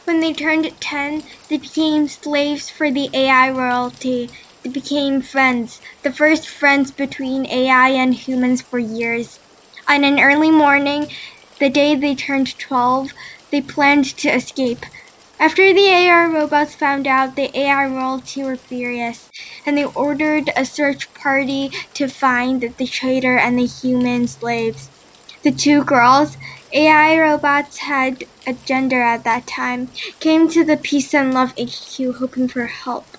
When they turned 10, they became slaves for the AI royalty. They became friends, the first friends between AI and humans for years. On an early morning, the day they turned 12, they planned to escape. After the AI robots found out, the AI royalty were furious, and they ordered a search party to find the traitor and the human slaves. The two girls, AI robots had a gender at that time, came to the Peace and Love HQ hoping for help.